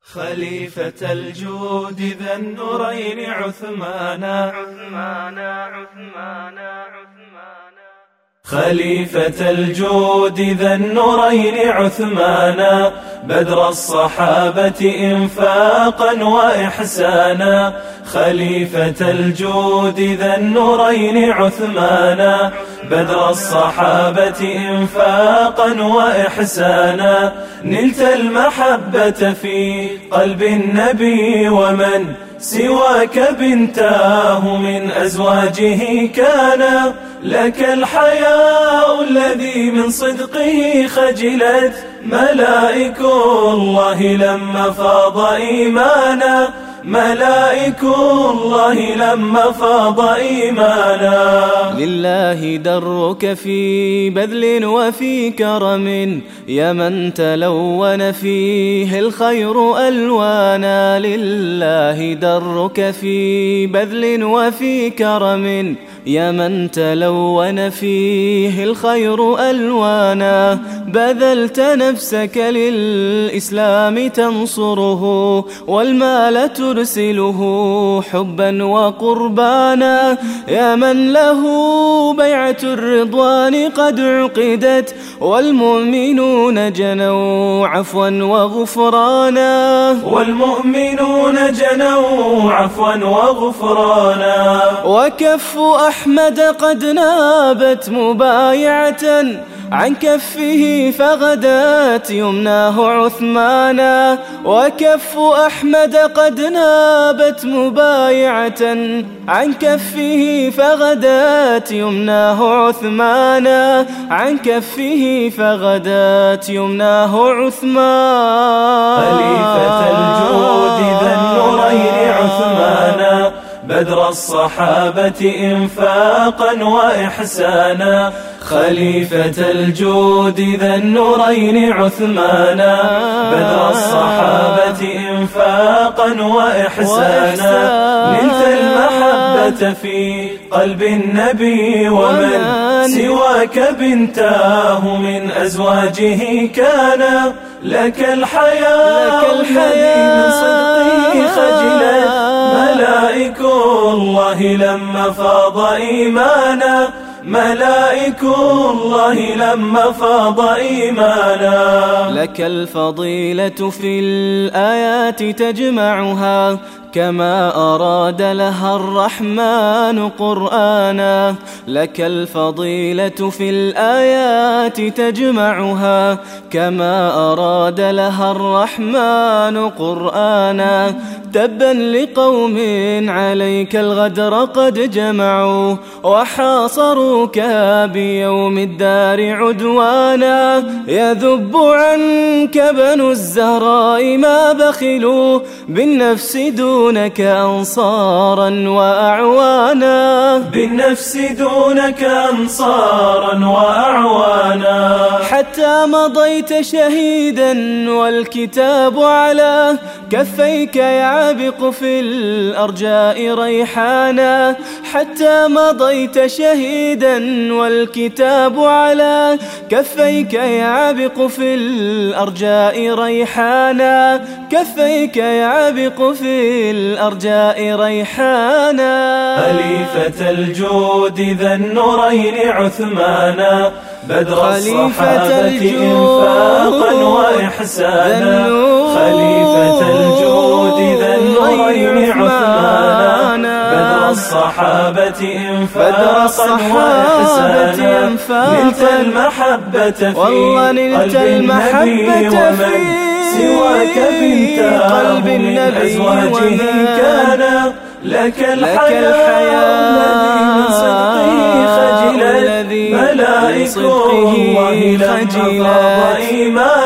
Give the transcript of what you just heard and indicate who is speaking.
Speaker 1: خليفة الجود ذا النورين عثمانا خليفة الجود ذا النورين عثمانا بدر الصحابة إنفاقا وإحسانا خليفة الجود ذا النورين عثمانا بدر الصحابة إنفاقا وإحسانا نلت المحبة في قلب النبي ومن سواك بنتاه من أزواجه كان لك الحياء الذي من صدقه خجلت ملائك الله لما فاض إيمانا ملائك الله لما فاض إيمانا
Speaker 2: لله درك في بذل وفي كرم يا من تلون فيه الخير ألوانا لله درك في بذل وفي كرم يا من تلون فيه الخير ألوانا بذلت نفسك للإسلام تنصره والمال ترسله حبا وقربانا يا من له بيعة الرضوان قد عقدت والمؤمنون جنوا عفوا وغفرانا وكف أحمد قد نابت مبايعة عن كفه فغدات يمناه عثمانا وكف أحمد قد نابت مبايعة عن كفه فغدات يمناه عثمانا عن كفه فغدات يمناه عثمان
Speaker 1: خليفة الجود ذا النورين عثمانا بدر الصحابة إنفاقا وإحسانا خليفة الجود ذا النورين عثمانا بدر الصحابة إنفاقا وإحسانا نلت المحبة في قلب النبي ومن سواك بنتاه من أزواجه كان لك الحياء الذي من صدقه خجلت ملائك الله لما فاض إيمانا ملائك الله لما فاض إيمانا
Speaker 2: لك الفضيلة في الآيات تجمعها كما أراد لها الرحمن قرآنا لك الفضيلة في الآيات تجمعها كما أراد لها الرحمن قرآنا تبا لقوم عليك الغدر قد جمعوا وحاصروك بيوم الدار عدوانا يذب عنك بنو الزهراء ما بخلوا بالنفس دونك أنصارا وأعوانا
Speaker 1: بالنفس دونك أنصارا وأعوانا
Speaker 2: حتى مضيت شهيدا والكتاب على كفيك يعبق في الأرجاء ريحانا حتى مضيت شهيدا والكتاب على كفيك يعبق في الأرجاء ريحانا كفيك يعبق في الأرجاء ريحانا
Speaker 1: خليفة الجود ذا النورين عثمانا بدر الصحابة إنفاقا وإحسانا خليفة الجود ذا النورين عثمانا بدر الصحابة إنفاقا وإحسانا نلت المحبة في قلب النبي ومن سواك بنتاه من أزواجه كان لك الحياء الذي من صدقه خجلت ملائك الله لما فاض إيمانا